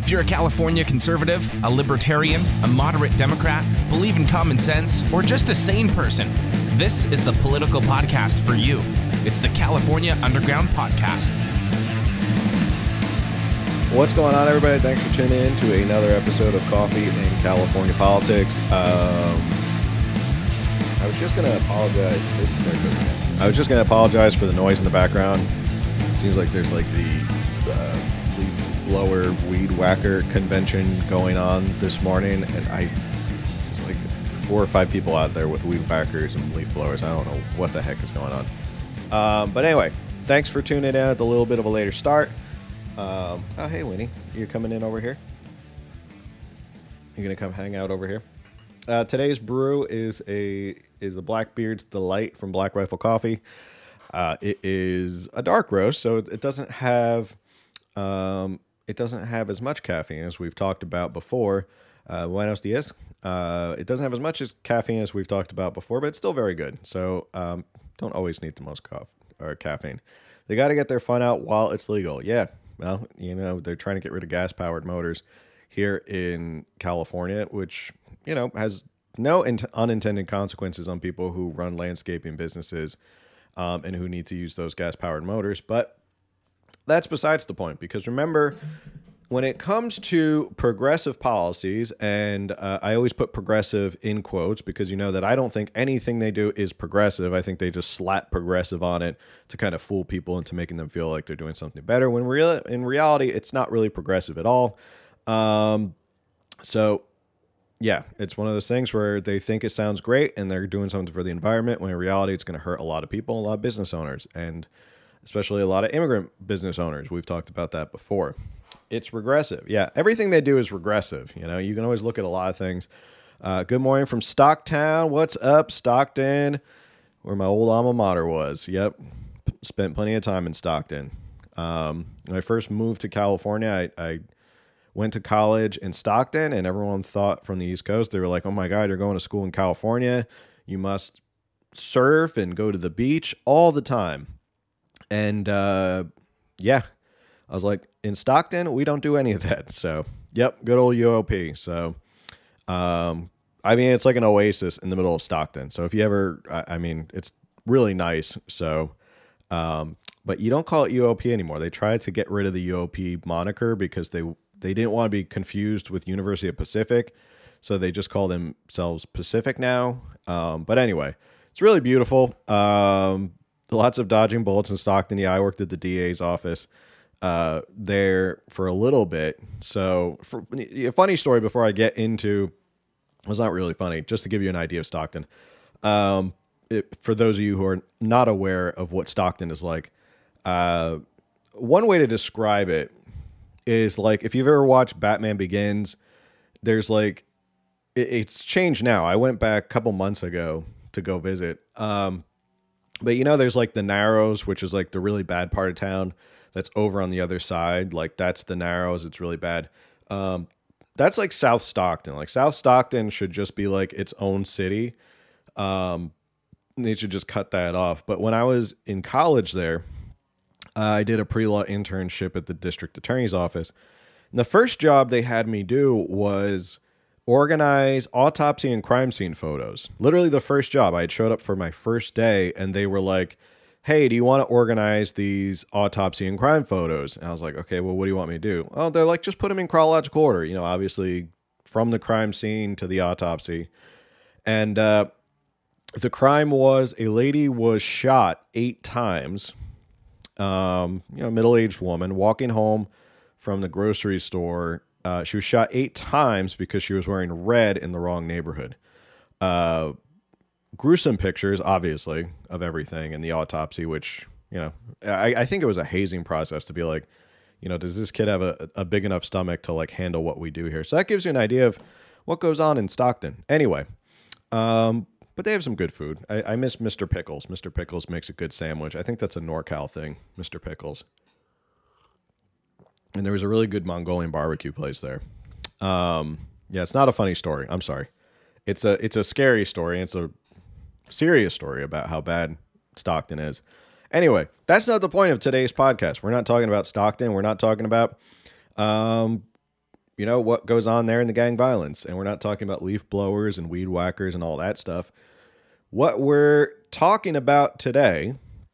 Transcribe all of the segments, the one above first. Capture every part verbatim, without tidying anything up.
If you're a California conservative, a libertarian, a moderate Democrat, believe in common sense, or just a sane person, this is the political podcast for you. It's the California Underground Podcast. What's going on, everybody? Thanks for tuning in to another episode of Coffee in California Politics. Um, I was just going to apologize. I was just going to apologize for the noise in the background. It seems like there's like the uh, leaf blower weed whacker convention going on this morning, and I there's like four or five people out there with weed whackers and leaf blowers. I don't know what the heck is going on. Um, but anyway, thanks for tuning in at a little bit of a later start. Um, oh, hey, Winnie, you're coming in over here? You're going to come hang out over here? Uh, today's brew is a is the Blackbeard's Delight from Black Rifle Coffee. Uh, it is a dark roast, so it doesn't have um, it doesn't have as much caffeine as we've talked about before. Uh, Buenos dias. Uh, it doesn't have as much as caffeine as we've talked about before, but it's still very good. So um, don't always need the most coffee or caffeine. They got to get their fun out while it's legal. Yeah. Well, you know, they're trying to get rid of gas-powered motors here in California, which, you know, has no in- unintended consequences on people who run landscaping businesses um, and who need to use those gas-powered motors. But that's besides the point, because remember, when it comes to progressive policies, and uh, I always put progressive in quotes because you know that I don't think anything they do is progressive. I think they just slap progressive on it to kind of fool people into making them feel like they're doing something better, when real in reality, it's not really progressive at all. Um, so, yeah, it's one of those things where they think it sounds great and they're doing something for the environment, when in reality, it's going to hurt a lot of people, a lot of business owners, and especially a lot of immigrant business owners. We've talked about that before. It's regressive. Yeah, everything they do is regressive. You know, you can always look at a lot of things. Uh, good morning from Stockton. What's up, Stockton? Where my old alma mater was. Yep, spent plenty of time in Stockton. Um, when I first moved to California, I, I went to college in Stockton, and everyone thought from the East Coast, they were like, oh my God, you're going to school in California. You must surf and go to the beach all the time. And uh, yeah, I was like, in Stockton, we don't do any of that. So, yep, good old U O P. So, um, I mean, it's like an oasis in the middle of Stockton. So if you ever, I, I mean, it's really nice. So, um, but you don't call it U O P anymore. They tried to get rid of the U O P moniker because they they didn't want to be confused with University of Pacific. So they just call themselves Pacific now. Um, but anyway, it's really beautiful. Um, lots of dodging bullets in Stockton. Yeah, I worked at the D A's office uh, there for a little bit. So for, a funny story before I get into, well, it's not really funny, just to give you an idea of Stockton. Um, it, for those of you who are not aware of what Stockton is like, uh, one way to describe it is like, if you've ever watched Batman Begins, there's like, it, it's changed now. I went back a couple months ago to go visit. Um, but you know, there's like the Narrows, which is like the really bad part of town that's over on the other side. Like that's the Narrows. It's really bad. Um, that's like South Stockton. Like South Stockton should just be like its own city. Um, they should just cut that off. But when I was in college there, uh, I did a pre-law internship at the district attorney's office. And the first job they had me do was organize autopsy and crime scene photos. Literally the first job. I had showed up for my first day and they were like, hey, do you want to organize these autopsy and crime photos? And I was like, okay, well, what do you want me to do? Oh, they're like, just put them in chronological order, you know, obviously from the crime scene to the autopsy. And uh, the crime was a lady was shot eight times, um, you know, middle-aged woman walking home from the grocery store. Uh, she was shot eight times because she was wearing red in the wrong neighborhood. Uh, gruesome pictures, obviously, of everything in the autopsy, which, you know, I, I think it was a hazing process to be like, you know, does this kid have a, a big enough stomach to like handle what we do here? So that gives you an idea of what goes on in Stockton. Anyway, um, but they have some good food. I, I miss Mister Pickles. Mister Pickles makes a good sandwich. I think that's a NorCal thing, Mister Pickles. And there was a really good Mongolian barbecue place there. Um, yeah, it's not a funny story. I'm sorry. It's a it's a scary story. It's a serious story about how bad Stockton is. Anyway, that's not the point of today's podcast. We're not talking about Stockton. We're not talking about, um, you know, what goes on there in the gang violence. And we're not talking about leaf blowers and weed whackers and all that stuff. What we're talking about today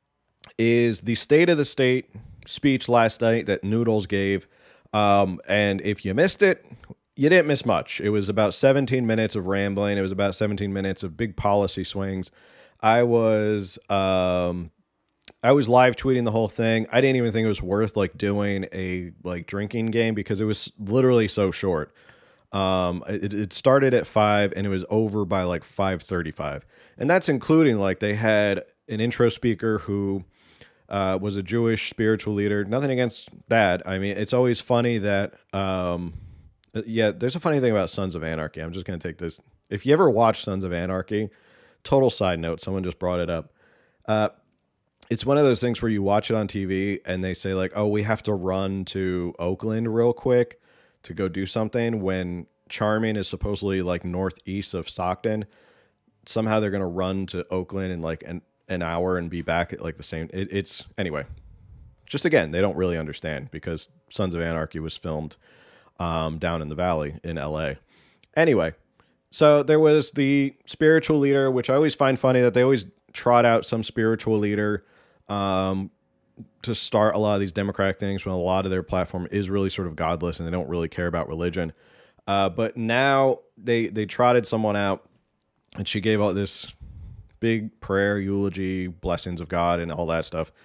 is the State of the State speech last night that Noodles gave. Um, and if you missed it, you didn't miss much. It was about seventeen minutes of rambling. It was about seventeen minutes of big policy swings. I was um, I was live tweeting the whole thing. I didn't even think it was worth like doing a like drinking game because it was literally so short. Um, it, it started at five and it was over by like five thirty-five, and that's including like they had an intro speaker who uh, was a Jewish spiritual leader. Nothing against that. I mean, it's always funny that. Um, Yeah, there's a funny thing about Sons of Anarchy. I'm just going to take this. If you ever watch Sons of Anarchy, total side note, someone just brought it up. Uh, it's one of those things where you watch it on T V and they say like, oh, we have to run to Oakland real quick to go do something when Charming is supposedly like northeast of Stockton. Somehow they're going to run to Oakland in like an, an hour and be back at like the same. It, it's anyway, just again, they don't really understand because Sons of Anarchy was filmed Um, down in the valley in L A. Anyway, so there was the spiritual leader, which I always find funny that they always trot out some spiritual leader um, to start a lot of these Democratic things when a lot of their platform is really sort of godless and they don't really care about religion. Uh, but now they they trotted someone out and she gave out this big prayer, eulogy, blessings of God and all that stuff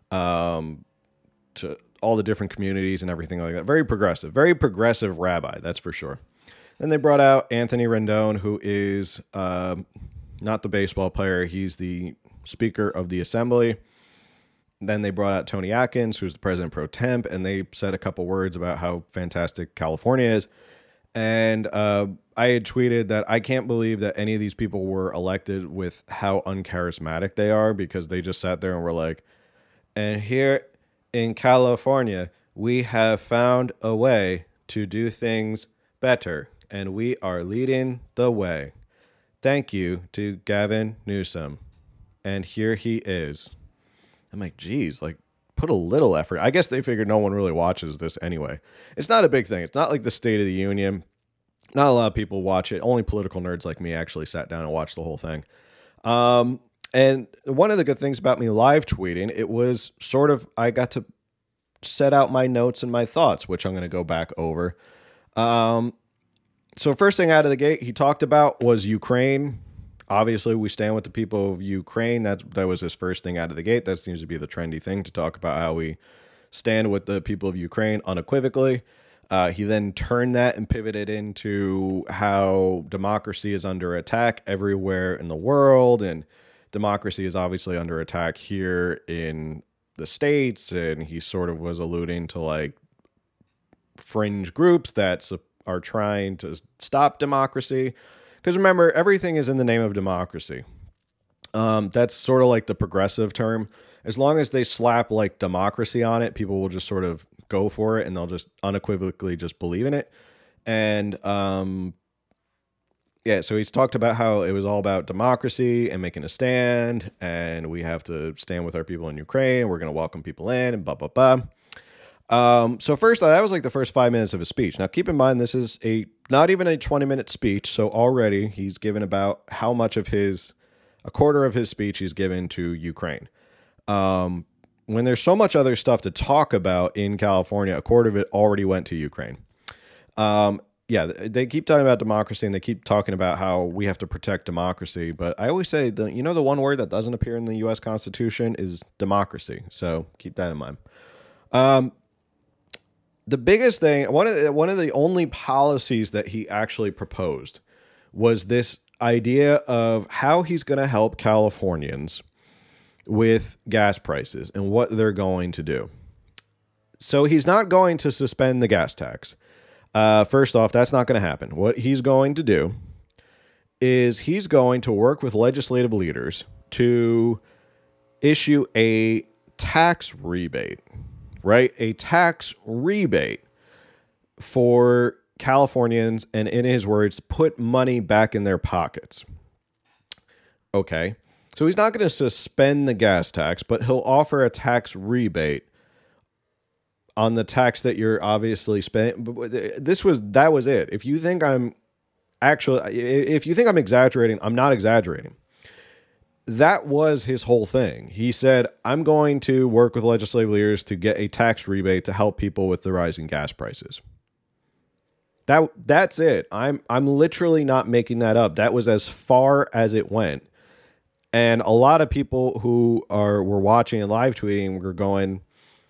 um, to all the different communities and everything like that. Very progressive, very progressive rabbi, that's for sure. Then they brought out Anthony Rendon, who is um, not the baseball player. He's the Speaker of the Assembly. Then they brought out Tony Atkins, who's the President pro temp, and they said a couple words about how fantastic California is. And uh, I had tweeted that I can't believe that any of these people were elected with how uncharismatic they are, because they just sat there and were like, and here in California, we have found a way to do things better, and we are leading the way. Thank you to Gavin Newsom. And here he is. I'm like, geez, like, put a little effort. I guess they figured no one really watches this anyway. It's not a big thing. It's not like the State of the Union. Not a lot of people watch it. Only political nerds like me actually sat down and watched the whole thing. Um, and one of the good things about me live tweeting, it was sort of, I got to set out my notes and my thoughts, which I'm going to go back over. Um, so first thing out of the gate he talked about was Ukraine. Obviously, we stand with the people of Ukraine. That's, that was his first thing out of the gate. That seems to be the trendy thing, to talk about how we stand with the people of Ukraine unequivocally. Uh, he then turned that and pivoted into how democracy is under attack everywhere in the world, and democracy is obviously under attack here in the States, and he sort of was alluding to like fringe groups that are trying to stop democracy. Because remember, everything is in the name of democracy. Um, that's sort of like the progressive term. As long as they slap like democracy on it, people will just sort of go for it and they'll just unequivocally just believe in it. And um, yeah, so he's talked about how it was all about democracy and making a stand, and we have to stand with our people in Ukraine. We're going to welcome people in and blah, blah, blah. Um, so first, that was like the first five minutes of his speech. Now, keep in mind, this is a not even a twenty minute speech. So already he's given about how much of his, a quarter of his speech he's given to Ukraine. Um, when there's so much other stuff to talk about in California, a quarter of it already went to Ukraine. Um, yeah, they keep talking about democracy and they keep talking about how we have to protect democracy. But I always say, the, you know, the one word that doesn't appear in the U S Constitution is democracy. So keep that in mind. Um, The biggest thing, one of the, one of the only policies that he actually proposed was this idea of how he's going to help Californians with gas prices and what they're going to do. So he's not going to suspend the gas tax. Uh, first off, that's not going to happen. What he's going to do is he's going to work with legislative leaders to issue a tax rebate. Right? A tax rebate for Californians, and in his words, put money back in their pockets. Okay. So he's not going to suspend the gas tax, but he'll offer a tax rebate on the tax that you're obviously spending. But this was that was it. If you think I'm actually, if you think I'm exaggerating, I'm not exaggerating. That was his whole thing. He said, I'm going to work with legislative leaders to get a tax rebate to help people with the rising gas prices. That that's it. I'm I'm literally not making that up. That was as far as it went. And a lot of people who are were watching and live tweeting were going,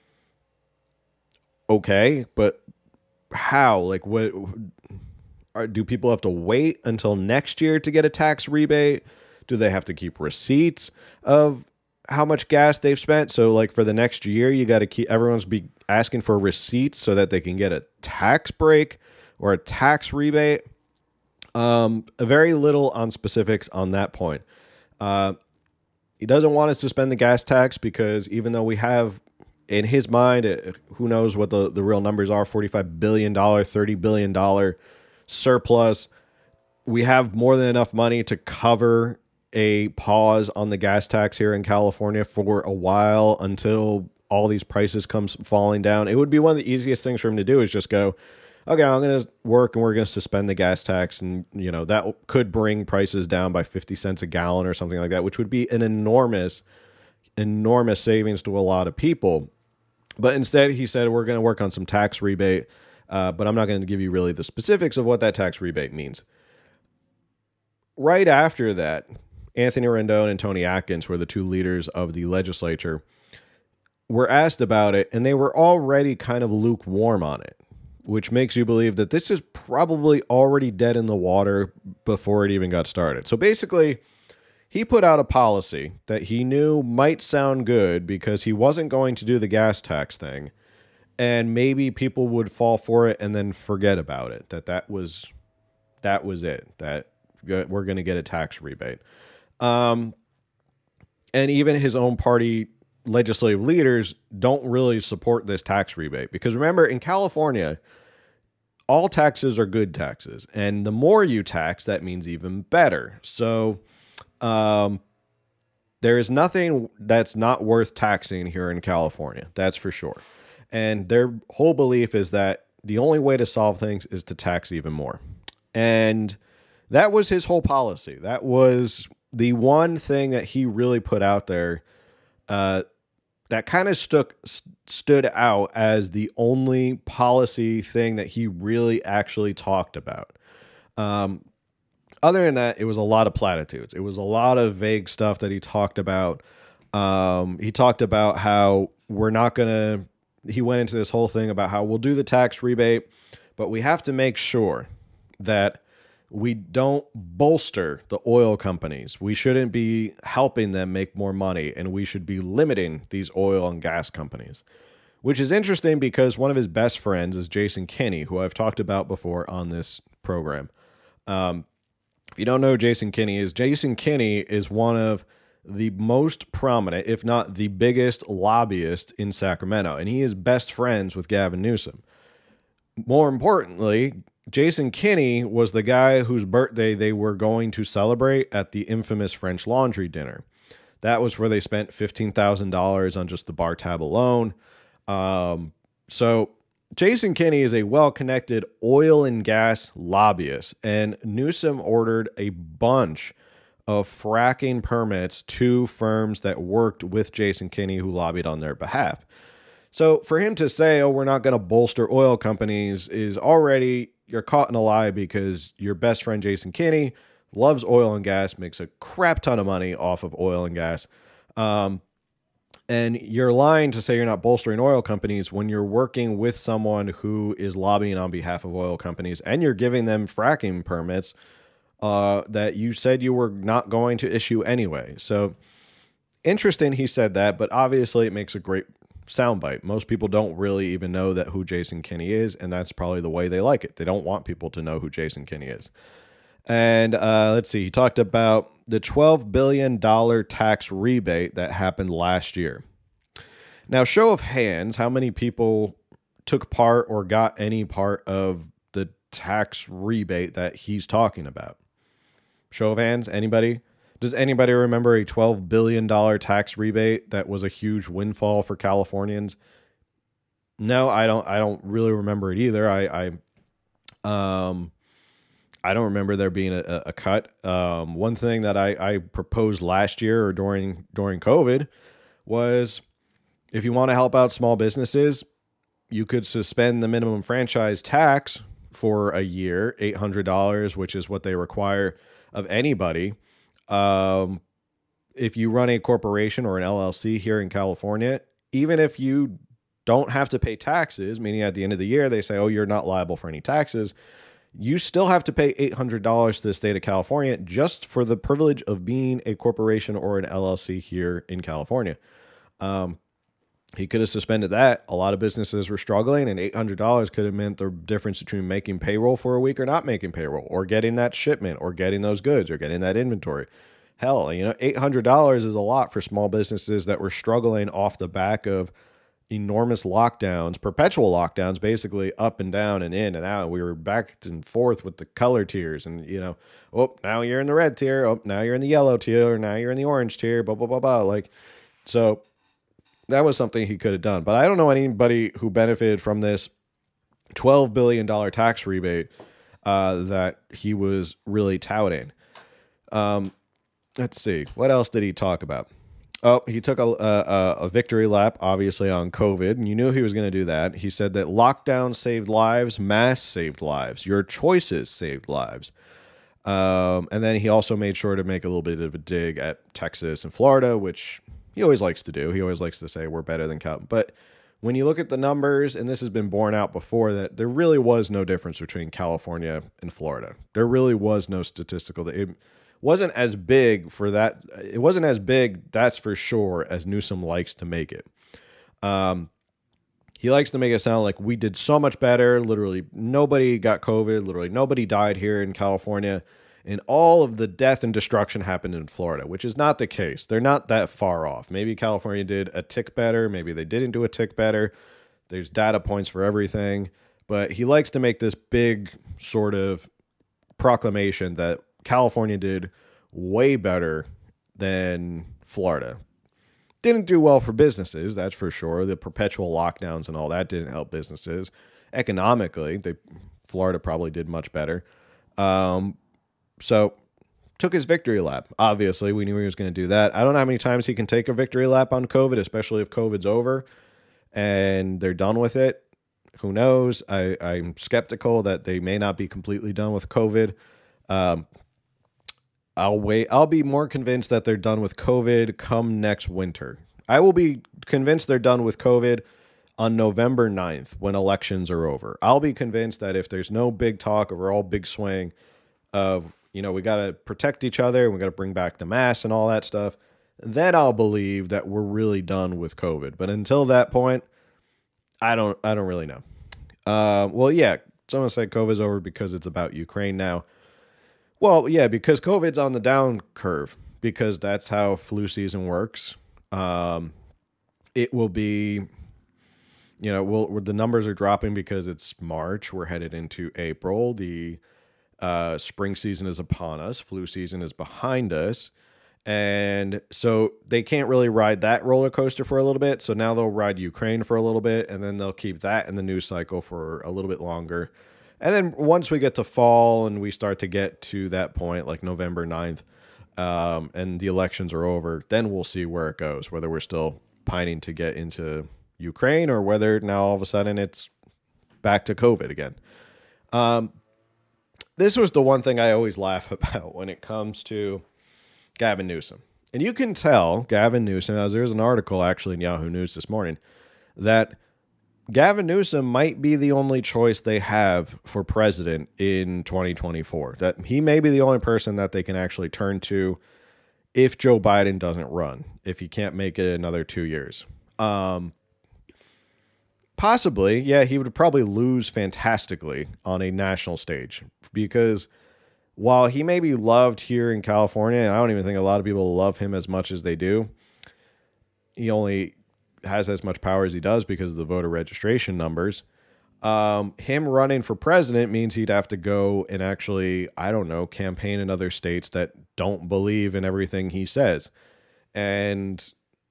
okay, but how? Like, what? Are, do people have to wait until next year to get a tax rebate? Do they have to keep receipts of how much gas they've spent? So like for the next year, you got to keep everyone's be asking for receipts so that they can get a tax break or a tax rebate. Um, very little on specifics on that point. Uh, he doesn't want us to spend the gas tax because even though we have in his mind, uh, who knows what the, the real numbers are, forty-five billion dollars, thirty billion dollars surplus, we have more than enough money to cover a pause on the gas tax here in California for a while until all these prices come falling down. It would be one of the easiest things for him to do is just go, okay, I'm going to work and we're going to suspend the gas tax. And, you know, that could bring prices down by fifty cents a gallon or something like that, which would be an enormous, enormous savings to a lot of people. But instead, he said, we're going to work on some tax rebate, uh, but I'm not going to give you really the specifics of what that tax rebate means. Right after that, Anthony Rendon and Tony Atkins were the two leaders of the legislature, were asked about it, and they were already kind of lukewarm on it, which makes you believe that this is probably already dead in the water before it even got started. So basically, he put out a policy that he knew might sound good because he wasn't going to do the gas tax thing, and maybe people would fall for it and then forget about it, that that was, that was it, that we're going to get a tax rebate. Um, and even his own party legislative leaders don't really support this tax rebate because remember, in California, all taxes are good taxes, and the more you tax, that means even better. So, um, there is nothing that's not worth taxing here in California. That's for sure. And their whole belief is that the only way to solve things is to tax even more. And that was his whole policy. That was the one thing that he really put out there uh, that kind of stuck st- stood out as the only policy thing that he really actually talked about. Um, other than that, it was a lot of platitudes. It was a lot of vague stuff that he talked about. Um, he talked about how we're not going to, he went into this whole thing about how we'll do the tax rebate, but we have to make sure that we don't bolster the oil companies. We shouldn't be helping them make more money, and we should be limiting these oil and gas companies, which is interesting because one of his best friends is Jason Kinney, who I've talked about before on this program. Um, if you don't know who Jason Kinney is, Jason Kinney is one of the most prominent, if not the biggest lobbyist in Sacramento, and he is best friends with Gavin Newsom. More importantly, Jason Kinney was the guy whose birthday they were going to celebrate at the infamous French Laundry dinner. That was where they spent fifteen thousand dollars on just the bar tab alone. Um, so Jason Kinney is a well-connected oil and gas lobbyist, and Newsom ordered a bunch of fracking permits to firms that worked with Jason Kinney who lobbied on their behalf. So for him to say, oh, we're not going to bolster oil companies is already, you're caught in a lie because your best friend Jason Kinney loves oil and gas, makes a crap ton of money off of oil and gas. Um, and you're lying to say you're not bolstering oil companies when you're working with someone who is lobbying on behalf of oil companies and you're giving them fracking permits uh, that you said you were not going to issue anyway. So interesting he said that, but obviously it makes a great soundbite. Most people don't really even know that who Jason Kinney is, and that's probably the way they like it. They don't want people to know who Jason Kinney is. And uh, let's see, he talked about the twelve billion dollars tax rebate that happened last year. Now, show of hands, how many people took part or got any part of the tax rebate that he's talking about? Show of hands, anybody? Does anybody remember a twelve billion dollars tax rebate that was a huge windfall for Californians? No, I don't. I don't really remember it either. I, I, um, I don't remember there being a, a cut. Um, one thing that I, I proposed last year or during during COVID was, if you want to help out small businesses, you could suspend the minimum franchise tax for a year, eight hundred dollars, which is what they require of anybody. Um, if you run a corporation or an L L C here in California, even if you don't have to pay taxes, meaning at the end of the year, they say, oh, you're not liable for any taxes, you still have to pay eight hundred dollars to the state of California just for the privilege of being a corporation or an L L C here in California. Um, he could have suspended that. A lot of businesses were struggling, and eight hundred dollars could have meant the difference between making payroll for a week or not making payroll, or getting that shipment, or getting those goods, or getting that inventory. Hell, you know, eight hundred dollars is a lot for small businesses that were struggling off the back of enormous lockdowns, perpetual lockdowns, basically up and down and in and out. We were back and forth with the color tiers, and, you know, oh, now you're in the red tier. Oh, now you're in the yellow tier. Or now you're in the orange tier, blah, blah, blah, blah. Like, so that was something he could have done. But I don't know anybody who benefited from this twelve billion dollars tax rebate uh, that he was really touting. Um, let's see. What else did he talk about? Oh, he took a, a, a victory lap, obviously, on COVID, and you knew he was going to do that. He said that lockdown saved lives, masks saved lives, your choices saved lives. Um, and then he also made sure to make a little bit of a dig at Texas and Florida, which he always likes to do. He always likes to say we're better than Cal. But when you look at the numbers, and this has been borne out before, that there really was no difference between California and Florida. There really was no statistical. It wasn't as big for that. It wasn't as big, that's for sure, as Newsom likes to make it. Um, he likes to make it sound like we did so much better. Literally nobody got COVID. Literally nobody died here in California. And all of the death and destruction happened in Florida, which is not the case. They're not that far off. Maybe California did a tick better. Maybe they didn't do a tick better. There's data points for everything. But he likes to make this big sort of proclamation that California did way better than Florida. Didn't do well for businesses, that's for sure. The perpetual lockdowns and all that didn't help businesses. Economically, they, Florida probably did much better. Um, so, took his victory lap. Obviously, we knew he was going to do that. I don't know how many times he can take a victory lap on COVID, especially if COVID's over and they're done with it. Who knows? I, I'm skeptical that they may not be completely done with COVID. Um, I'll wait. I'll be more convinced that they're done with COVID come next winter. I will be convinced they're done with COVID on November ninth when elections are over. I'll be convinced that if there's no big talk or all big swing of, you know, we got to protect each other, we got to bring back the mask and all that stuff, then I'll believe that we're really done with COVID. But until that point, I don't, I don't really know. Uh, well, yeah, someone said COVID's over because it's about Ukraine now. Well, yeah, because COVID's on the down curve, because that's how flu season works. Um, it will be, you know, we'll, the numbers are dropping because it's March. We're headed into April. The uh, spring season is upon us. Flu season is behind us. And so they can't really ride that roller coaster for a little bit. So now they'll ride Ukraine for a little bit, and then they'll keep that in the news cycle for a little bit longer. And then once we get to fall and we start to get to that point, like November ninth, um, and the elections are over, then we'll see where it goes, whether we're still pining to get into Ukraine or whether now all of a sudden it's back to COVID again. Um, this was the one thing I always laugh about when it comes to Gavin Newsom. And you can tell Gavin Newsom, as there's an article actually in Yahoo News this morning, that Gavin Newsom might be the only choice they have for president in twenty twenty-four. That he may be the only person that they can actually turn to if Joe Biden doesn't run, if he can't make it another two years. Um, possibly, yeah, he would probably lose fantastically on a national stage, because while he may be loved here in California, I don't even think a lot of people love him as much as they do. He only has as much power as he does because of the voter registration numbers. Um, him running for president means he'd have to go and actually, I don't know, campaign in other states that don't believe in everything he says. And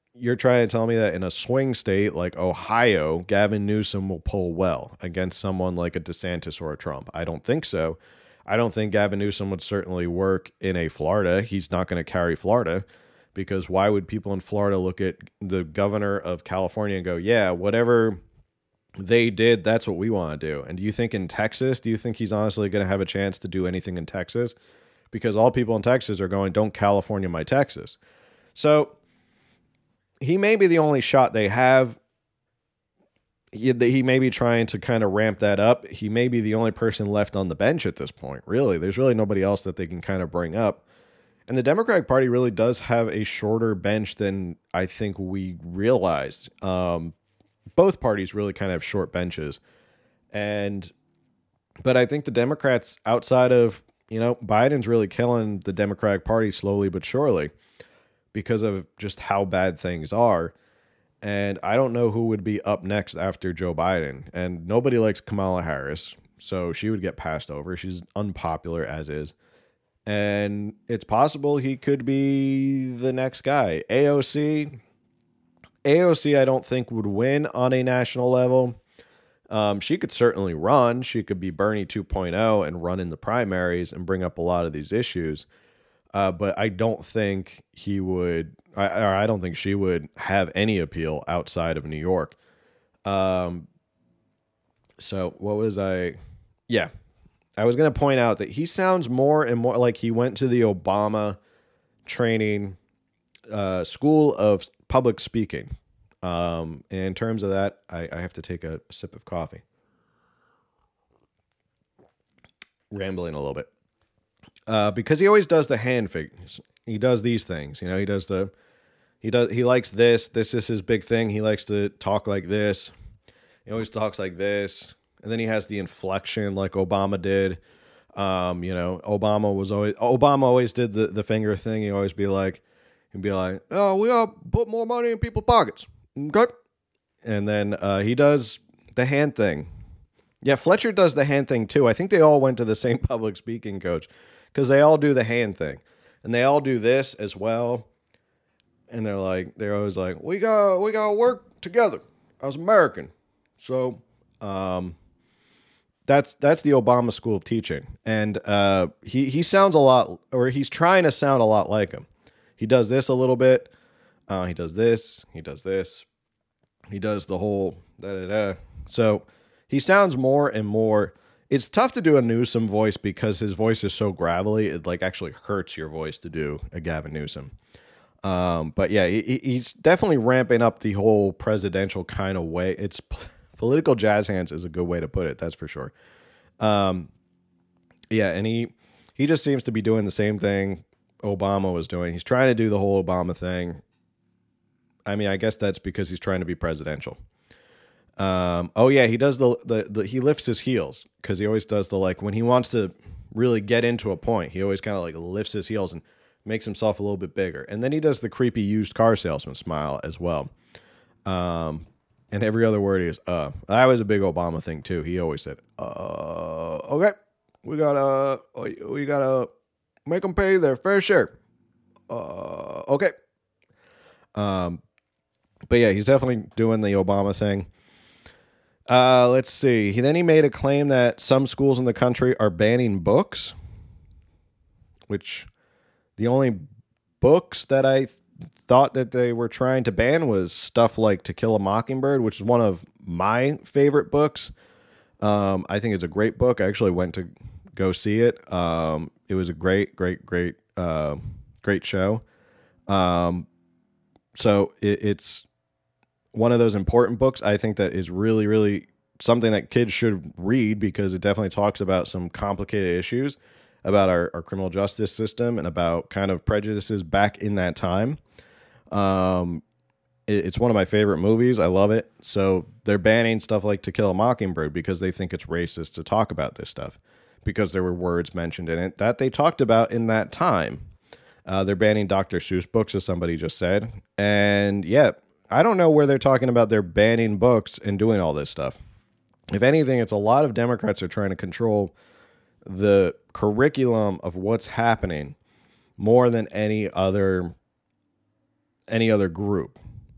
you're trying to tell me that in a swing state like Ohio, Gavin Newsom will pull well against someone like a DeSantis or a Trump? I don't think so. I don't think Gavin Newsom would certainly work in a Florida. He's not going to carry Florida, because why would people in Florida look at the governor of California and go, yeah, whatever they did, that's what we want to do? And do you think in Texas, do you think he's honestly going to have a chance to do anything in Texas? Because all people in Texas are going, don't California my Texas. So he may be the only shot they have. He, he may be trying to kind of ramp that up. He may be the only person left on the bench at this point. Really, there's really nobody else that they can kind of bring up. And the Democratic Party really does have a shorter bench than I think we realized. Um, both parties really kind of have short benches. And, but I think the Democrats, outside of, you know, Biden's really killing the Democratic Party slowly but surely because of just how bad things are. And I don't know who would be up next after Joe Biden. And nobody likes Kamala Harris, so she would get passed over. She's unpopular as is. And it's possible he could be the next guy. A O C, A O C I don't think would win on a national level. Um, she could certainly run. She could be Bernie two point oh and run in the primaries and bring up a lot of these issues. Uh, but I don't think he would, I, or I don't think she would have any appeal outside of New York. Um, so what was I? Yeah, I was going to point out that he sounds more and more like he went to the Obama training uh, school of public speaking. Um, and in terms of that, I, I have to take a sip of coffee. Rambling a little bit. Uh, because he always does the hand figures. He does these things, you know, he does the, he does, he likes this, this is his big thing. He likes to talk like this. He always talks like this. And then he has the inflection like Obama did. Um, you know, Obama was always, Obama always did the, the finger thing. He'd always be like, he'd be like, oh, we gotta put more money in people's pockets. Okay. And then, uh, he does the hand thing. Yeah. Fletcher does the hand thing too. I think they all went to the same public speaking coach, because they all do the hand thing, and they all do this as well. And they're like, they're always like, we got, we got to work together as American. So, um, that's, that's the Obama school of teaching. And, uh, he, he sounds a lot, or he's trying to sound a lot like him. He does this a little bit. Uh, he does this, he does this, he does the whole da da da. So he sounds more and more. It's tough to do a Newsom voice because his voice is so gravelly. It like actually hurts your voice to do a Gavin Newsom. Um, but yeah, he, he's definitely ramping up the whole presidential kind of way. It's p- political jazz hands is a good way to put it. That's for sure. Um, yeah. And he, he just seems to be doing the same thing Obama was doing. He's trying to do the whole Obama thing. I mean, I guess that's because he's trying to be presidential. Um, oh yeah, he does the, the, the he lifts his heels, because he always does the, like, when he wants to really get into a point, he always kind of like lifts his heels and makes himself a little bit bigger. And then he does the creepy used car salesman smile as well. Um, and every other word is, uh, that was a big Obama thing too. He always said, uh, okay, we gotta, we gotta make them pay their fair share. Uh, okay. Um, but yeah, he's definitely doing the Obama thing. Uh, let's see. He then he made a claim that some schools in the country are banning books, which the only books that I th- thought that they were trying to ban was stuff like To Kill a Mockingbird, which is one of my favorite books. Um, I think it's a great book. I actually went to go see it. Um, it was a great, great, great, uh, great show. Um, so it, it's one of those important books, I think, that is really, really something that kids should read, because it definitely talks about some complicated issues about our, our criminal justice system and about kind of prejudices back in that time. Um, it, it's one of my favorite movies. I love it. So they're banning stuff like To Kill a Mockingbird because they think it's racist to talk about this stuff, because there were words mentioned in it that they talked about in that time. Uh, they're banning Doctor Seuss books, as somebody just said. And yeah, I don't know where they're talking about they're banning books and doing all this stuff. If anything, it's a lot of Democrats are trying to control the curriculum of what's happening more than any other any other group.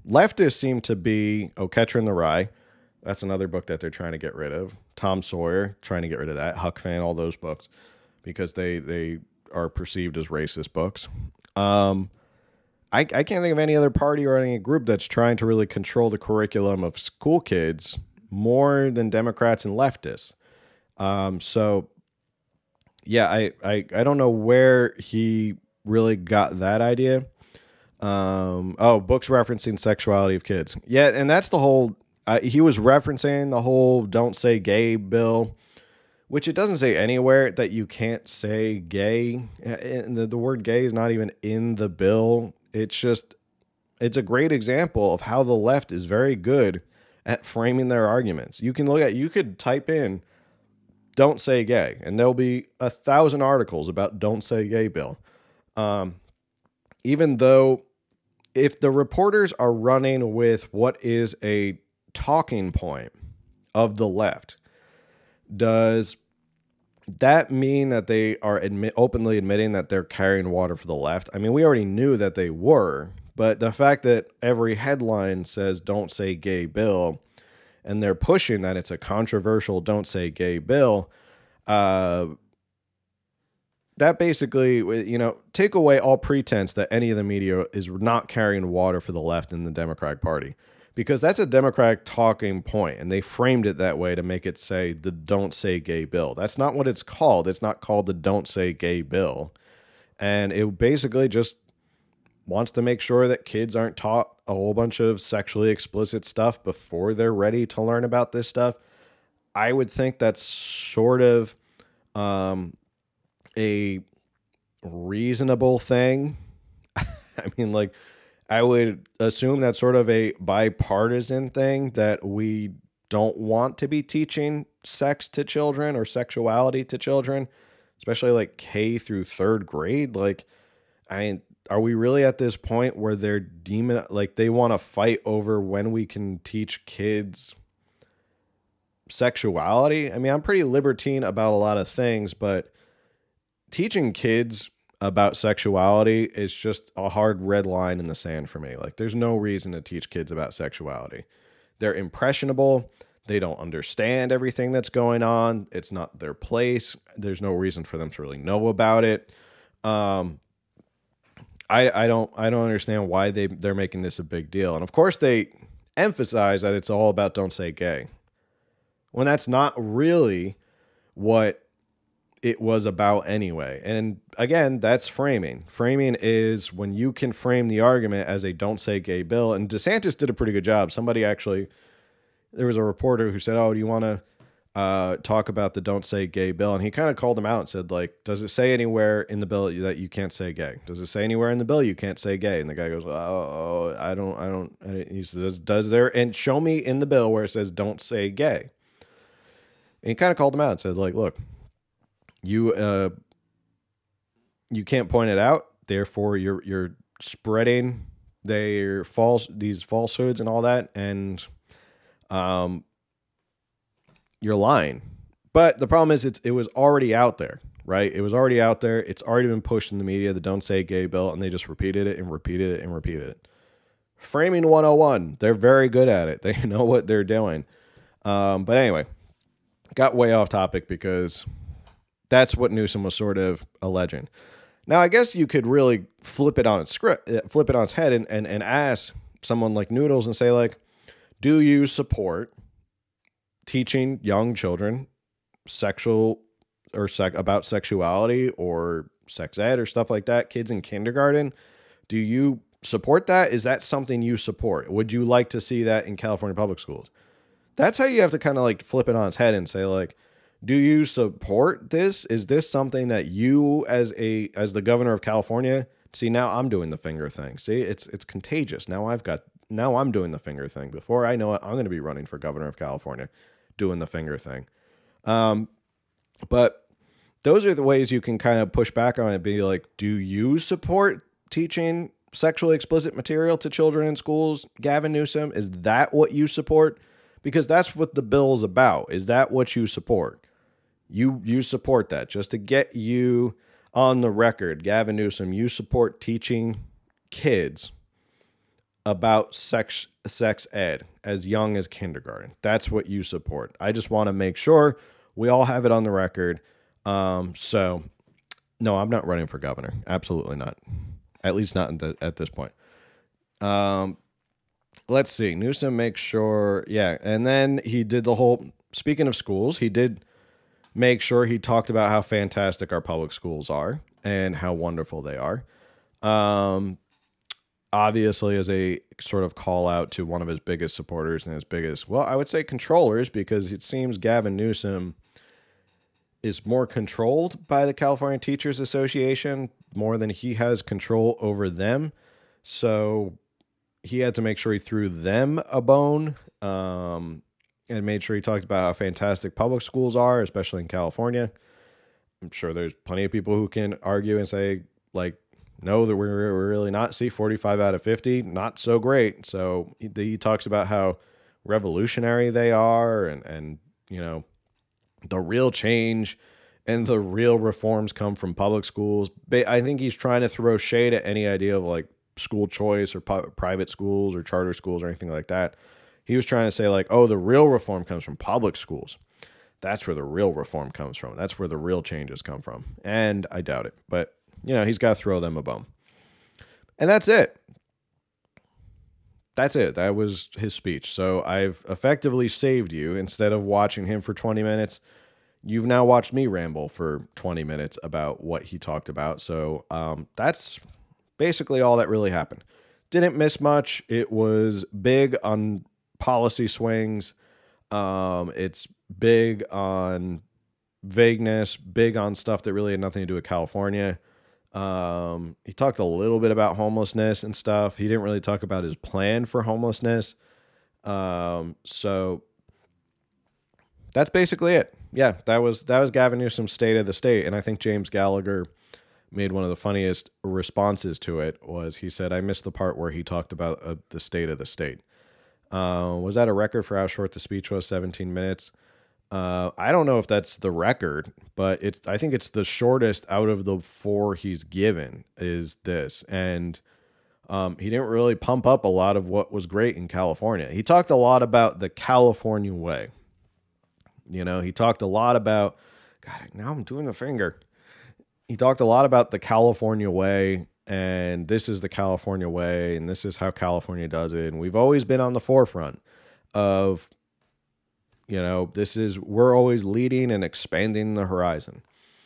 leftists seem to be Oh, Catcher in the Rye. That's another book that they're trying to get rid of. Tom Sawyer, trying to get rid of that. Huck Finn, all those books, because they they are perceived as racist books. Um, I, I can't think of any other party or any group that's trying to really control the curriculum of school kids more than Democrats and leftists. Um, so, yeah, I, I, I don't know where he really got that idea. Um, oh, books referencing sexuality of kids. Yeah, and that's the whole... Uh, he was referencing the whole "don't say gay" bill, which it doesn't say anywhere that you can't say gay. And the, the word gay is not even in the bill. It's just, it's a great example of how the left is very good at framing their arguments. You can look at, you could type in "don't say gay" and there'll be a thousand articles about "don't say gay" bill. Um, even though if the reporters are running with what is a talking point of the left, does that mean that they are admit, openly admitting that they're carrying water for the left? I mean, we already knew that they were, but the fact that every headline says "don't say gay" bill, and they're pushing that it's a controversial "don't say gay" bill, uh, that basically, you know, take away all pretense that any of the media is not carrying water for the left in the Democratic Party. Because that's a Democratic talking point, and they framed it that way to make it say the "don't say gay" bill. That's not what it's called. It's not called the "don't say gay" bill. And it basically just wants to make sure that kids aren't taught a whole bunch of sexually explicit stuff before they're ready to learn about this stuff. I would think that's sort of um, a reasonable thing. I mean, like, I would assume that's sort of a bipartisan thing, that we don't want to be teaching sex to children or sexuality to children, especially like K through third grade. Like, I mean, are we really at this point where they're demon, like they want to fight over when we can teach kids sexuality? I mean, I'm pretty libertine about a lot of things, but teaching kids about sexuality is just a hard red line in the sand for me. Like, there's no reason to teach kids about sexuality. They're impressionable. They don't understand everything that's going on. It's not their place. There's no reason for them to really know about it. Um, I I don't I don't understand why they they're making this a big deal. And of course they emphasize that it's all about "don't say gay," when that's not really what it was about anyway. And again, that's framing. Framing is when you can frame the argument as a "don't say gay" bill. And DeSantis did a pretty good job. Somebody actually, there was a reporter who said, "Oh, do you want to uh, talk about the "don't say gay" bill?" And he kind of called him out and said, like, "Does it say anywhere in the bill that you can't say gay? Does it say anywhere in the bill you can't say gay?" And the guy goes, "Oh, I don't, I don't." And he says, "Does there? And show me in the bill where it says "don't say gay." And he kind of called him out and said, like, "Look, You uh, you can't point it out, therefore you're you're spreading their false these falsehoods and all that, and um, you're lying." But the problem is, it's it was already out there, right? It was already out there. It's already been pushed in the media, the "don't say gay" bill, and they just repeated it and repeated it and repeated it. Framing one oh one, they're very good at it. They know what they're doing. Um, but anyway, got way off topic because that's what Newsom was sort of alleging. Now, I guess you could really flip it on its script, flip it on its head, and, and, and ask someone like Noodles and say, like, do you support teaching young children sexual or sec about sexuality or sex ed or stuff like that, kids in kindergarten? Do you support that? Is that something you support? Would you like to see that in California public schools? That's how you have to kind of like flip it on its head and say, like, do you support this? Is this something that you, as a as the governor of California, see, now I'm doing the finger thing. See, it's it's contagious. Now I've got now I'm doing the finger thing. Before I know it, I'm going to be running for governor of California, doing the finger thing. Um, but those are the ways you can kind of push back on it. Be like, do you support teaching sexually explicit material to children in schools, Gavin Newsom? Is that what you support? Because that's what the bill is about. Is that what you support? You you support that. Just to get you on the record, Gavin Newsom, you support teaching kids about sex sex ed as young as kindergarten. That's what you support. I just want to make sure we all have it on the record. Um, so, no, I'm not running for governor. Absolutely not. At least not the, at this point. Um, let's see. Newsom makes sure, yeah. And then he did the whole, speaking of schools, he did make sure he talked about how fantastic our public schools are and how wonderful they are. Um, obviously, as a sort of call out to one of his biggest supporters and his biggest, well, I would say controllers, because it seems Gavin Newsom is more controlled by the California Teachers Association more than he has control over them. So he had to make sure he threw them a bone, um, and made sure he talked about how fantastic public schools are, especially in California. I'm sure there's plenty of people who can argue and say, like, no, that we're, we're really not. See, forty-five out of fifty, not so great. So he, he talks about how revolutionary they are, and, and, you know, the real change and the real reforms come from public schools. I think he's trying to throw shade at any idea of like school choice or pu- private schools or charter schools or anything like that. He was trying to say like, oh, the real reform comes from public schools. That's where the real reform comes from. That's where the real changes come from. And I doubt it. But, you know, he's got to throw them a bone. And that's it. That's it. That was his speech. So I've effectively saved you. Instead of watching him for twenty minutes, you've now watched me ramble for twenty minutes about what he talked about. So um, that's basically all that really happened. Didn't miss much. It was big on policy swings. Um, it's big on vagueness, big on stuff that really had nothing to do with California. Um, he talked a little bit about homelessness and stuff. He didn't really talk about his plan for homelessness. Um, so that's basically it. Yeah, that was, that was Gavin Newsom's State of the State. And I think James Gallagher made one of the funniest responses to it. Was he said, I missed the part where he talked about uh, the state of the state. Uh, was that a record for how short the speech was? seventeen minutes. Uh, I don't know if that's the record, but it's, I think it's the shortest out of the four he's given is this. And, um, he didn't really pump up a lot of what was great in California. He talked a lot about the California way. You know, he talked a lot about, God, now I'm doing the finger. He talked a lot about the California way, and this is the California way, and this is how California does it. And we've always been on the forefront of, you know, this is, we're always leading and expanding the horizon.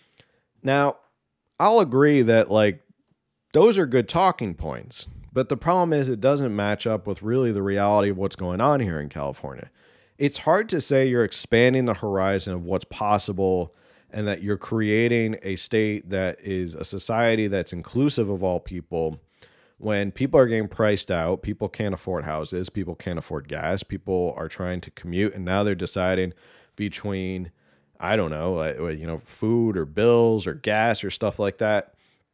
Now, I'll agree that, like, those are good talking points, but the problem is it doesn't match up with really the reality of what's going on here in California. It's hard to say you're expanding the horizon of what's possible and that you're creating a state that is a society that's inclusive of all people when people are getting priced out. People can't afford houses. People can't afford gas. People are trying to commute, and now they're deciding between, I don't know, you know, food or bills or gas or stuff like that.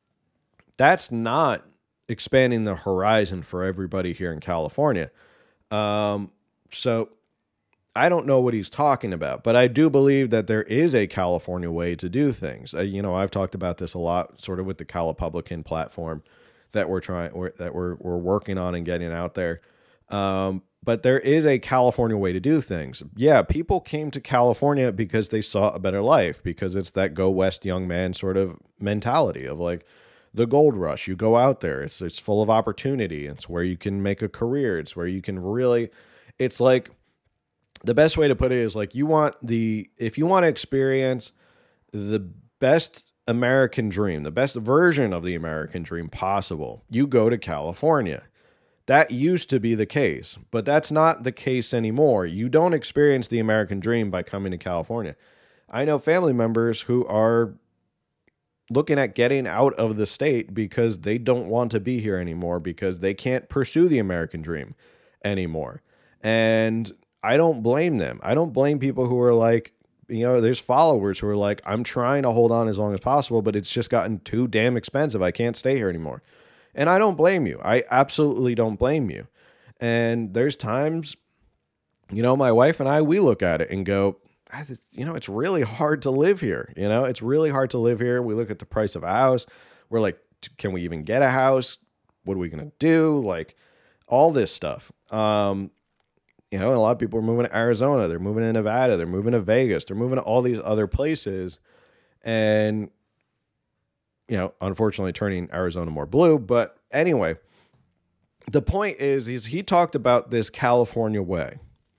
That's not expanding the horizon for everybody here in California. Um, so I don't know what he's talking about, but I do believe that there is a California way to do things. Uh, you know, I've talked about this a lot, sort of with the Calipublican platform that we're trying, we're, that we're we're working on and getting out there. Um, but there is a California way to do things. Yeah, people came to California because they saw a better life, because it's that go west young man sort of mentality of like the gold rush. You go out there, it's it's full of opportunity. It's where you can make a career. It's where you can really, it's like, the best way to put it is like, you want the, if you want to experience the best American dream, the best version of the American dream possible, you go to California. That used to be the case, but that's not the case anymore. You don't experience the American dream by coming to California. I know family members who are looking at getting out of the state because they don't want to be here anymore, because they can't pursue the American dream anymore. And I don't blame them. I don't blame people who are like, you know, there's followers who are like, I'm trying to hold on as long as possible, but it's just gotten too damn expensive. I can't stay here anymore. And I don't blame you. I absolutely don't blame you. And there's times, you know, my wife and I, we look at it and go, you know, it's really hard to live here. You know, it's really hard to live here. We look at the price of a house. We're like, can we even get a house? What are we going to do? Like, all this stuff. Um, you know, a lot of people are moving to Arizona. They're moving to Nevada. They're moving to Vegas. They're moving to all these other places. And, you know, unfortunately turning Arizona more blue. But anyway, the point is, is he talked about this California way.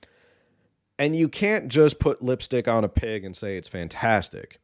And you can't just put lipstick on a pig and say it's fantastic.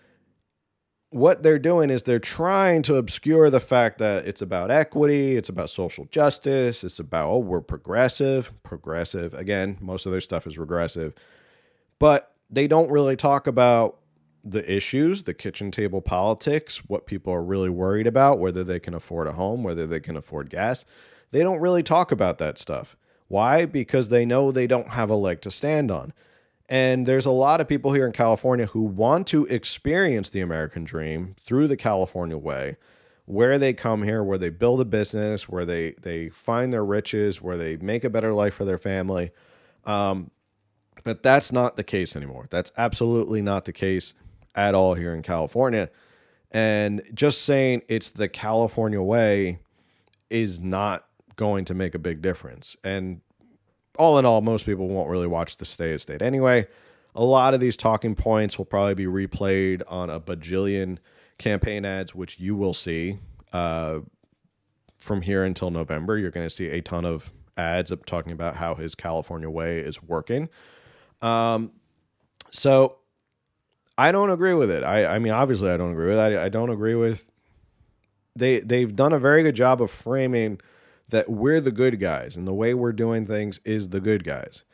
What they're doing is they're trying to obscure the fact that it's about equity, it's about social justice, it's about, oh, we're progressive. Progressive. Again, most of their stuff is regressive. But they don't really talk about the issues, the kitchen table politics, what people are really worried about, whether they can afford a home, whether they can afford gas. They don't really talk about that stuff. Why? Because they know they don't have a leg to stand on. And there's a lot of people here in California who want to experience the American dream through the California way, where they come here, where they build a business, where they, they find their riches, where they make a better life for their family. Um, but that's not the case anymore. That's absolutely not the case at all here in California. And just saying it's the California way is not going to make a big difference. And all in all, most people won't really watch the Stay at State anyway. A lot of these talking points will probably be replayed on a bajillion campaign ads, which you will see uh, from here until November. You're going to see a ton of ads up talking about how his California way is working. Um, so I don't agree with it. I, I mean, obviously I don't agree with it. I, I don't agree with, they, they've done a very good job of framing that we're the good guys and the way we're doing things is the good guys.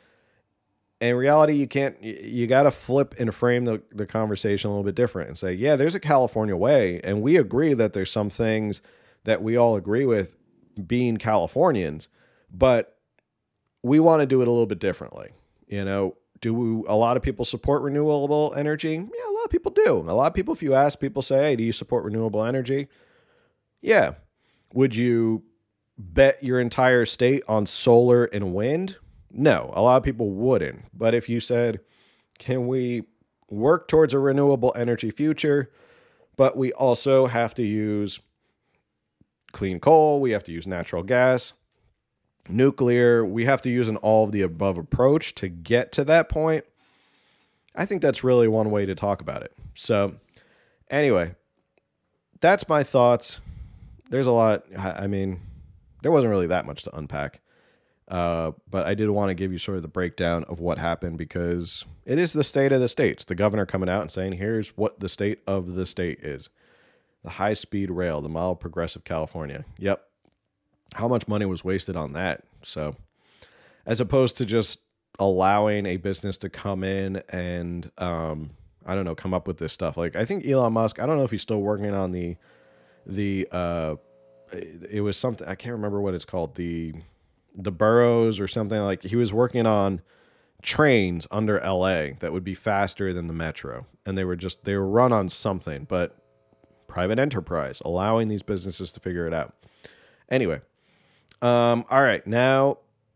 In reality, you can't, you, you got to flip and frame the, the conversation a little bit different and say, yeah, there's a California way. And we agree that there's some things that we all agree with being Californians, but we want to do it a little bit differently. You know, do we, a lot of people support renewable energy? Yeah, a lot of people do. A lot of people, if you ask people, say, hey, do you support renewable energy? Yeah. Would you bet your entire state on solar and wind? No, a lot of people wouldn't. But if you said, can we work towards a renewable energy future, but we also have to use clean coal, we have to use natural gas, nuclear, we have to use an all of the above approach to get to that point, I think that's really one way to talk about it. So anyway, that's my thoughts. There's a lot, I mean, there wasn't really that much to unpack. Uh, but I did want to give you sort of the breakdown of what happened because it is the state of the states. The governor coming out and saying, here's what the state of the state is. The high-speed rail, the model progressive California. Yep. How much money was wasted on that? So as opposed to just allowing a business to come in and, um, I don't know, come up with this stuff. Like, I think Elon Musk, I don't know if he's still working on the, the, uh, it was something, I can't remember what it's called. The, the boroughs or something. Like he was working on trains under L A that would be faster than the metro. And they were just, they were run on something, but private enterprise, allowing these businesses to figure it out. Anyway. Um, all right. Now,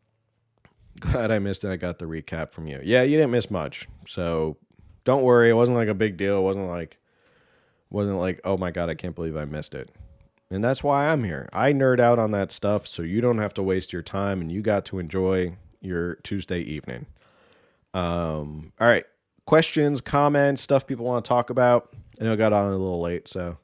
glad I missed it. I got the recap from you. Yeah, you didn't miss much. So don't worry. It wasn't like a big deal. It wasn't like, wasn't like, oh my God, I can't believe I missed it. And that's why I'm here. I nerd out on that stuff so you don't have to waste your time and you got to enjoy your Tuesday evening. Um, all right. Questions, comments, stuff people want to talk about. I know I got on a little late, so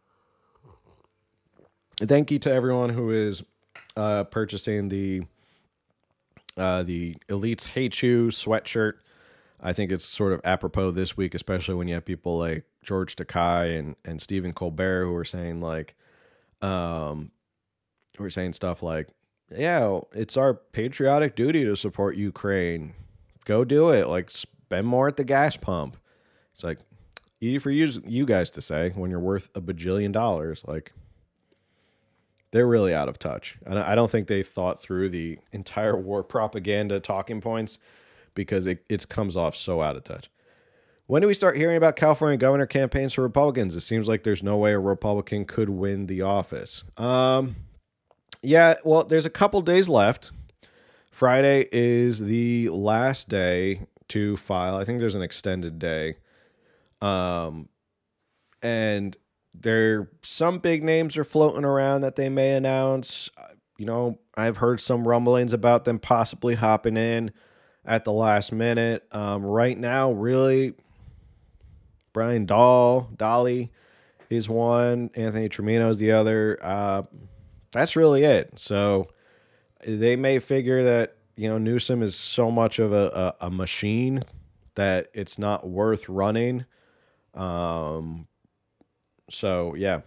thank you to everyone who is uh, purchasing the uh, the Elites Hate You sweatshirt. I think it's sort of apropos this week, especially when you have people like George Takei and, and Stephen Colbert who are saying like, Um, we're saying stuff like, yeah, it's our patriotic duty to support Ukraine. Go do it. Like spend more at the gas pump. It's like easy for you, you guys to say when you're worth a bajillion dollars. Like they're really out of touch. And I don't think they thought through the entire war propaganda talking points because it, it comes off so out of touch. When do we start hearing about California governor campaigns for Republicans? It seems like there's no way a Republican could win the office. Um, yeah, well, there's a couple days left. Friday is the last day to file. I think there's an extended day. Um, and there, some big names are floating around that they may announce. you know, I've heard some rumblings about them possibly hopping in at the last minute. Um, right now, really, Brian Dahl, Dolly is one. Anthony Trimino is the other. Uh, that's really it. So they may figure that, you know, Newsom is so much of a, a, a machine that it's not worth running. Um, so, yeah.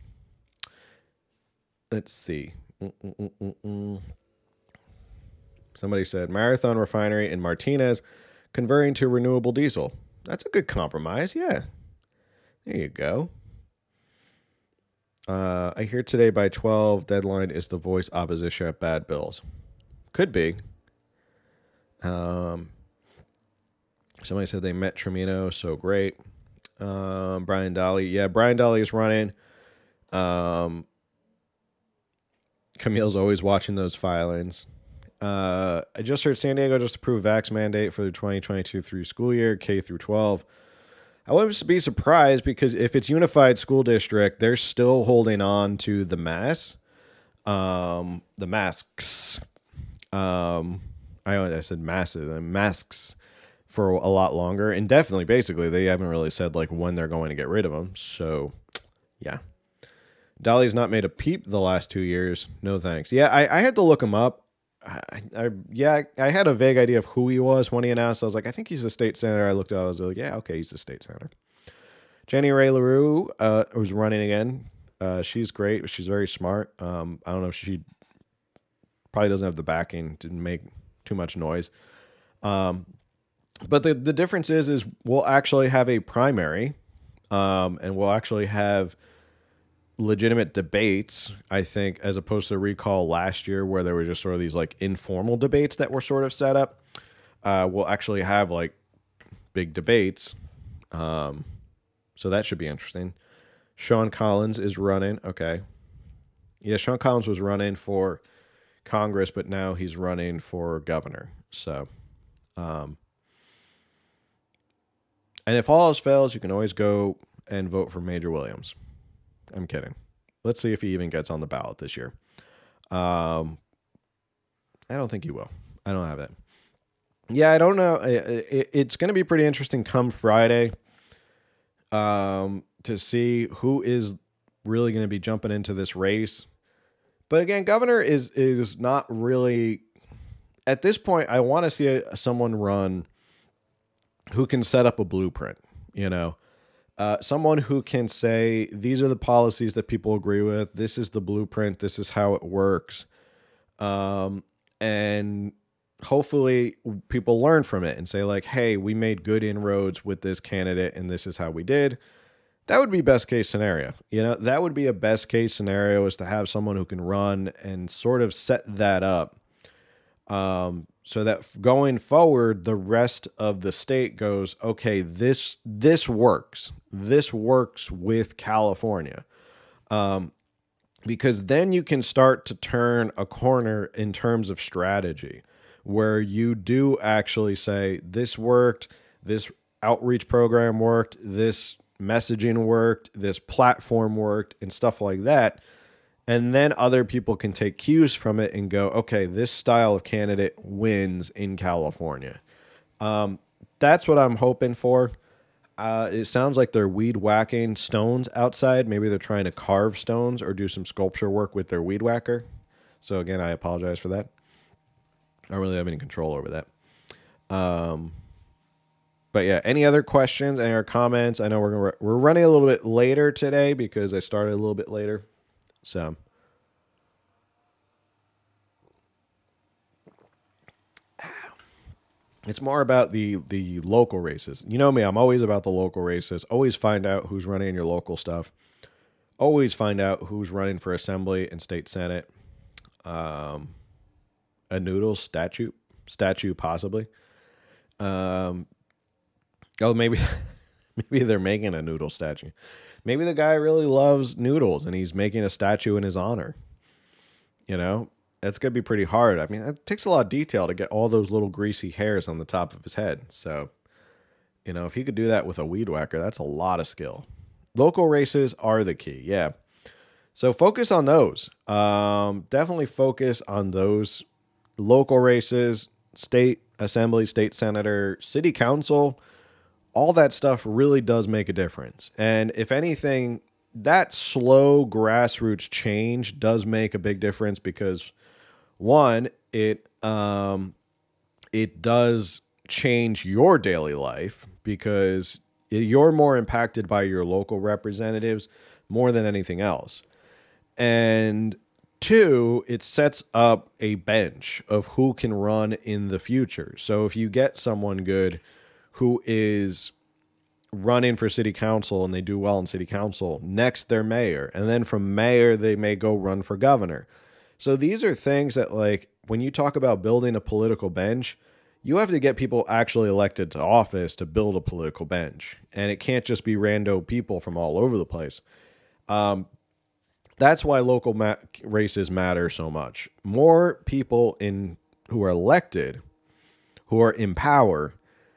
Let's see. Mm-mm-mm-mm. Somebody said Marathon Refinery in Martinez converting to renewable diesel. That's a good compromise. Yeah. There you go. Uh, I hear today by twelve deadline is the voice opposition at bad bills. Could be. Um, somebody said they met Trimino, so great. Um, Brian Dolly. Yeah, Brian Dolly is running. Um, Camille's always watching those filings. Uh, I just heard San Diego just approved vax mandate for the twenty twenty-two through school year, K through twelve. I wouldn't be surprised because if it's unified school district, they're still holding on to the mask, um, the masks. Um, I I said masses and masks for a lot longer, and definitely, basically, they haven't really said like when they're going to get rid of them. So, yeah. Dolly's not made a peep the last two years. No thanks. Yeah, I, I had to look him up. I, I yeah, I had a vague idea of who he was when he announced. I was like, I think he's a state senator. I looked at it, I was like, yeah, okay, he's a state senator. Jenny Ray LaRue uh, was running again. Uh, she's great. She's very smart. Um, I don't know if she probably doesn't have the backing to make too much noise. Um, but the, the difference is, is we'll actually have a primary, um, and we'll actually have legitimate debates, I think, as opposed to the recall last year where there were just sort of these like informal debates that were sort of set up. Uh, we'll actually have like big debates. Um, so that should be interesting. Sean Collins is running. Okay. Yeah, Sean Collins was running for Congress, but now he's running for governor. So, um, and if all else fails, you can always go and vote for Major Williams. I'm kidding. Let's see if he even gets on the ballot this year. Um, I don't think he will. I don't have it. Yeah, I don't know. It, it, it's going to be pretty interesting come Friday um, to see who is really going to be jumping into this race. But again, governor is is not really... At this point, I want to see a, someone run who can set up a blueprint, you know. Uh, someone who can say, these are the policies that people agree with. This is the blueprint. This is how it works. Um, and hopefully people learn from it and say like, hey, we made good inroads with this candidate and this is how we did. That would be best case scenario. You know, that would be a best case scenario, is to have someone who can run and sort of set that up. Um, so that going forward, the rest of the state goes, okay, this, this works. This works with California. Um, because then you can start to turn a corner in terms of strategy, where you do actually say, this worked, this outreach program worked, this messaging worked, this platform worked, and stuff like that. And then other people can take cues from it and go, okay, this style of candidate wins in California. Um, that's what I'm hoping for. Uh, it sounds like they're weed whacking stones outside. Maybe they're trying to carve stones or do some sculpture work with their weed whacker. So again, I apologize for that. I don't really have any control over that. Um, but yeah, any other questions, any other comments? I know we're gonna, we're running a little bit later today because I started a little bit later. So, it's more about the the local races. You know me, I'm always about the local races. Always find out who's running in your local stuff. Always find out who's running for assembly and state senate. Um, a Noodles statue, statue possibly. Um, oh, maybe maybe they're making a Noodle statue. Maybe the guy really loves noodles and he's making a statue in his honor. You know, that's going to be pretty hard. I mean, it takes a lot of detail to get all those little greasy hairs on the top of his head. So, you know, if he could do that with a weed whacker, that's a lot of skill. Local races are the key. Yeah. So focus on those. Um, definitely focus on those local races, state assembly, state senator, city council. All that stuff really does make a difference. And if anything, that slow grassroots change does make a big difference because one, it um, it does change your daily life because you're more impacted by your local representatives more than anything else. And two, it sets up a bench of who can run in the future. So if you get someone good who is running for city council and they do well in city council, next they're mayor. And then from mayor, they may go run for governor. So these are things that, like, when you talk about building a political bench, you have to get people actually elected to office to build a political bench. And it can't just be rando people from all over the place. Um, that's why local ma- races matter so much. More people in who are elected, who are in power,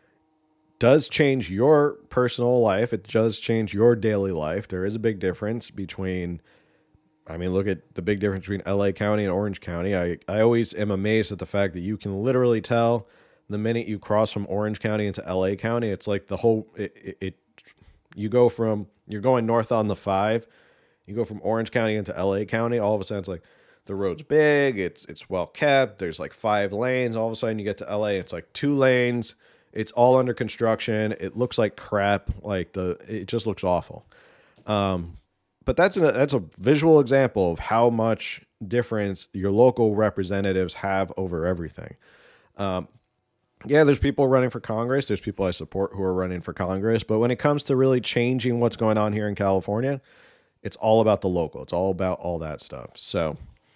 does change your personal life. It does change your daily life. There is a big difference between, I mean, look at the big difference between L A County and Orange County. I, I always am amazed at the fact that you can literally tell the minute you cross from Orange County into L A County. It's like the whole, it, it, it you go from, you're going north on the five, you go from Orange County into L A County, all of a sudden it's like the road's big, it's it's well kept, there's like five lanes. All of a sudden you get to L A, it's like two lanes. It's all under construction. It looks like crap. Like the, it just looks awful. Um, but that's a, that's a visual example of how much difference your local representatives have over everything. Um, yeah, there's people running for Congress. There's people I support who are running for Congress. But when it comes to really changing what's going on here in California, it's all about the local. It's all about all that stuff. So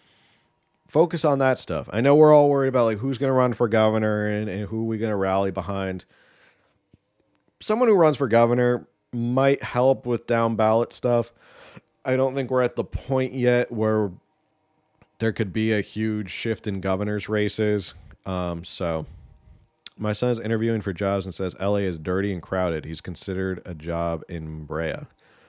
focus on that stuff. I know we're all worried about like who's going to run for governor and, and who we going to rally behind. Someone who runs for governor might help with down ballot stuff. I don't think we're at the point yet where there could be a huge shift in governor's races. Um, so my son is interviewing for jobs and says L A is dirty and crowded. He's considered a job in Brea.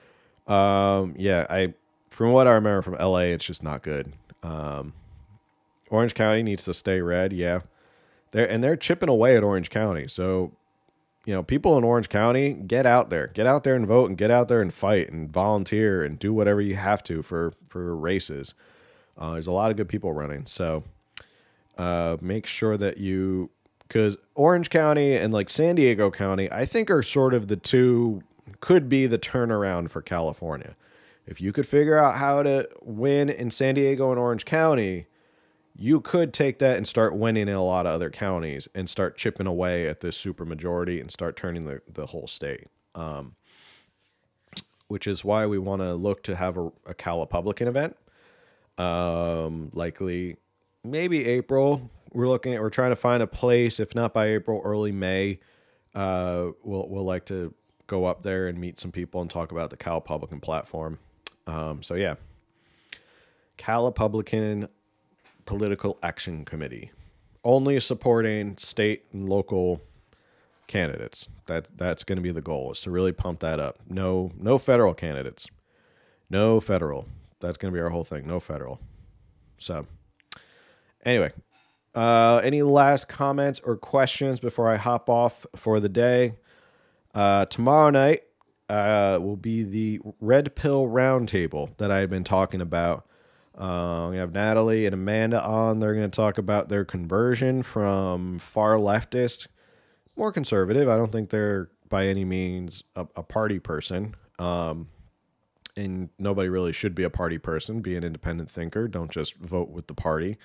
Um, yeah, I, from what I remember from L A, it's just not good. Um, Orange County needs to stay red. Yeah. They're, and they're chipping away at Orange County. So, you know, people in Orange County, get out there, get out there and vote and get out there and fight and volunteer and do whatever you have to for, for races. Uh, there's a lot of good people running. So, uh, make sure that you, cause Orange County and like San Diego County, I think are sort of the two, could be the turnaround for California. If you could figure out how to win in San Diego and Orange County, you could take that and start winning in a lot of other counties and start chipping away at this super majority and start turning the, the whole state. Um, which is why we want to look to have a, a Cal Republican event. Um, likely maybe April. We're looking at, we're trying to find a place, if not by April, early May. Uh, we'll, we'll like to go up there and meet some people and talk about the Cal Republican platform. Um, so yeah, Cal Republican Political Action Committee, only supporting state and local candidates. That that's going to be the goal, is to really pump that up. No, no federal candidates, no federal. That's going to be our whole thing. No federal. So anyway, uh, any last comments or questions before I hop off for the day? Uh, tomorrow night uh, will be the Red Pill Roundtable that I had been talking about. Uh, we have Natalie and Amanda on. They're going to talk about their conversion from far leftist, more conservative. I don't think they're by any means a, a party person. Um, and nobody really should be a party person. Be an independent thinker. Don't just vote with the party.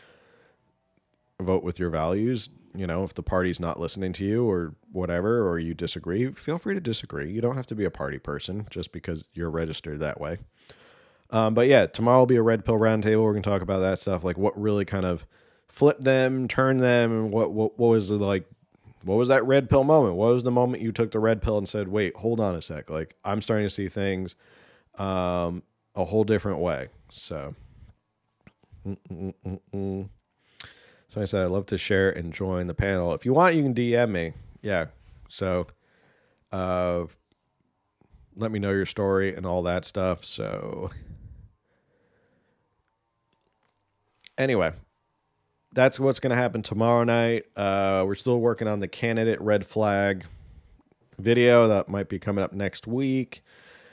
Vote with your values. You know, if the party's not listening to you or whatever, or you disagree, feel free to disagree. You don't have to be a party person just because you're registered that way. Um, but yeah, tomorrow will be a Red Pill Roundtable. We're going to talk about that stuff, like what really kind of flipped them, turned them, and what, what, what was the, like, what was that red pill moment? What was the moment you took the red pill and said, wait, hold on a sec. Like, I'm starting to see things um, a whole different way. So, Mm-mm-mm-mm. so I said, I'd love to share and join the panel. If you want, you can D M me. Yeah. So, uh, let me know your story and all that stuff. So, anyway, that's what's going to happen tomorrow night. Uh, we're still working on the candidate red flag video that might be coming up next week.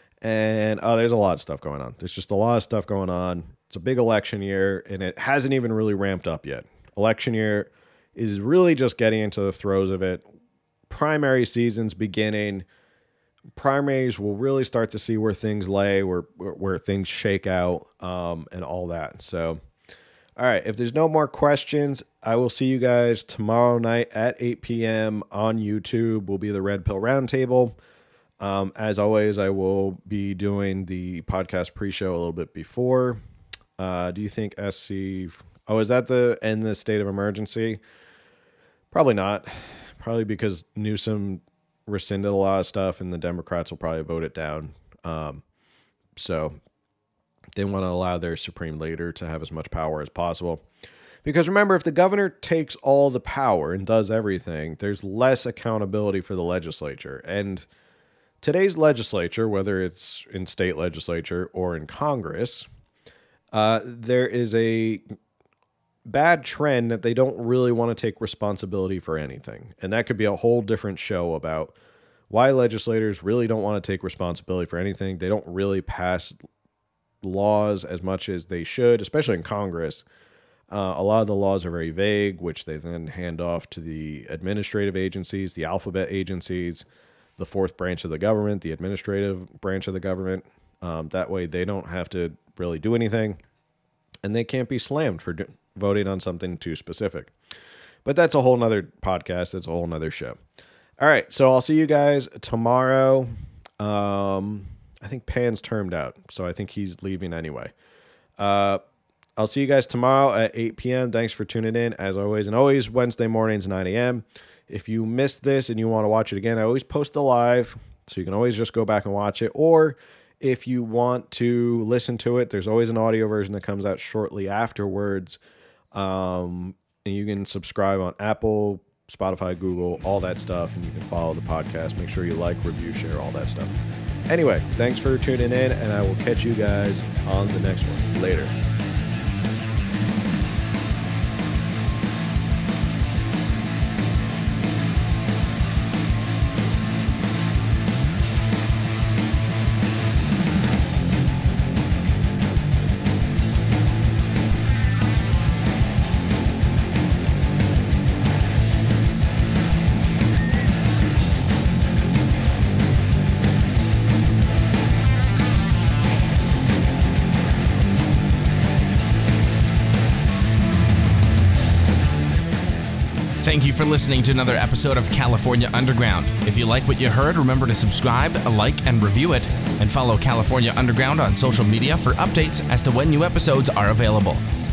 And oh, there's a lot of stuff going on. There's just a lot of stuff going on. It's a big election year, and it hasn't even really ramped up yet. Election year is really just getting into the throes of it. Primary season's beginning. Primaries will really start to see where things lay, where where things shake out, um, and all that. So, all right, if there's no more questions, I will see you guys tomorrow night at eight p.m. on YouTube. Will be the Red Pill Roundtable. Um, as always, I will be doing the podcast pre-show a little bit before. Uh, do you think S C... Oh, is that the end the state of emergency? Probably not. Probably because Newsom rescinded a lot of stuff and the Democrats will probably vote it down. Um, so they want to allow their supreme leader to have as much power as possible. Because remember, if the governor takes all the power and does everything, there's less accountability for the legislature. And today's legislature, whether it's in state legislature or in Congress, uh, there is a bad trend that they don't really want to take responsibility for anything. And that could be a whole different show about why legislators really don't want to take responsibility for anything. They don't really pass laws as much as they should, especially in Congress. Uh, a lot of the laws are very vague, which they then hand off to the administrative agencies, the alphabet agencies, the fourth branch of the government, the administrative branch of the government. Um, that way they don't have to really do anything, and they can't be slammed for do- voting on something too specific. But that's a whole nother podcast. That's a whole nother show. All right. So I'll see you guys tomorrow. Um, I think Pan's termed out, so I think he's leaving anyway. Uh, I'll see you guys tomorrow at eight p.m. Thanks for tuning in, as always. And always Wednesday mornings, nine a.m. If you missed this and you want to watch it again, I always post a live, so you can always just go back and watch it. Or if you want to listen to it, there's always an audio version that comes out shortly afterwards. Um, and you can subscribe on Apple, Spotify, Google, all that stuff, and you can follow the podcast. Make sure you like, review, share, all that stuff. Anyway, thanks for tuning in, and I will catch you guys on the next one. Later. Thank you for listening to another episode of California Underground. If you like what you heard, remember to subscribe, like, and review it, and follow California Underground on social media for updates as to when new episodes are available.